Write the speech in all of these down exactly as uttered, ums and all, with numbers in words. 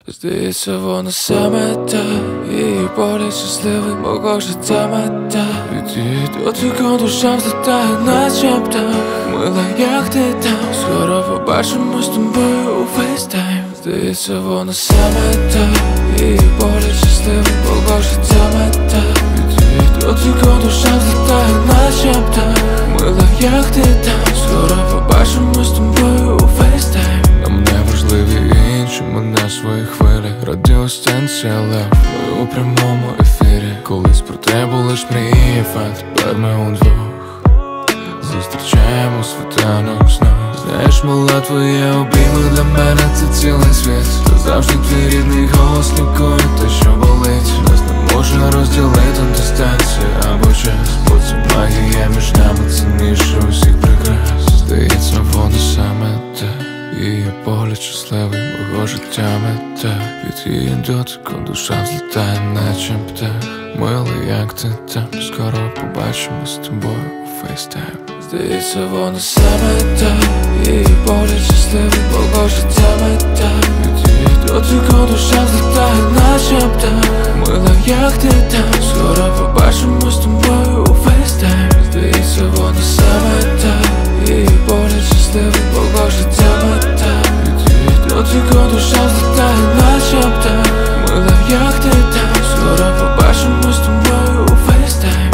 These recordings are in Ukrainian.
Здається, вона саме та, її погляд щасливий, мого життя мета. Від її дотику душа взлітає, наче птах. Мила, як ти там, скоро побачимо з тобою у фейстайм. Здається, вона саме та, її погляд щасливий, мого життя мета. Від її дотику душа взлітає, наче птах. Мила, як ти там, скоро побачимо з тобою у фейстайм. Нам не важливі інші, ми на своїй хвилі. Радіостанція Лев, ми у прямому ефірі. Колись про тебе лиш мріяв, а тепер ми удвох зустрічаємо світанок знов. Знаєш, мила, твої обійми для мене це цілий світ. Та завжди твій рідний голос лікує те, що болить. Нас не може розділити дистанція або час, бо це магія між нами цінніше усіх прикрас. Здається, вона саме та, її погляд щасливий, мого життя мета. Від її дотику душа взлітає, наче птах. Милий, як ти там, скоро побачимо з тобою у фейстайм. Здається, вона саме та, її погляд щасливий, мого життя мета. Від її дотику душа взлітає, наче птах. Мила, як ти там, скоро побачимо з тобою у фейстайм. Здається, вона саме та, її погляд щасливий, мого життя мета. Від її дотику душа взлітає, наче птах. Мила, як ти там, скоро побачимо з тобою у фейстайм.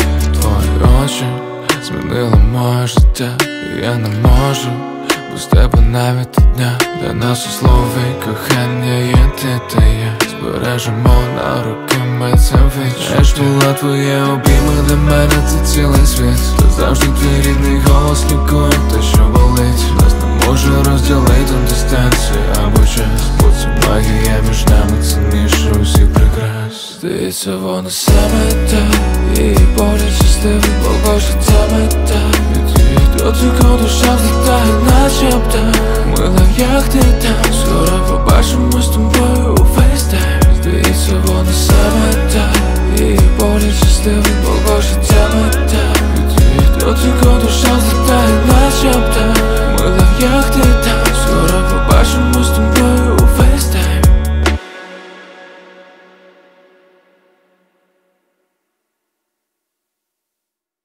Твої очі змінили моє життя, і я не можу без тебе навіть дня. Для нас у слові кохання є ти та я. Збережемо на руки ми це вічно. Знаєш, мила, твої обійми для мене це цілий світ. Та завжди твій рідний голос лікує те, що болить. Нас не може розділити дистанція або час, бо це магія між нами цінніше усіх прикрас. Здається, вона саме та, її погляд щасливий, мого життя мета. Від її дотику душа взлітає, наче птах. Мила, як ти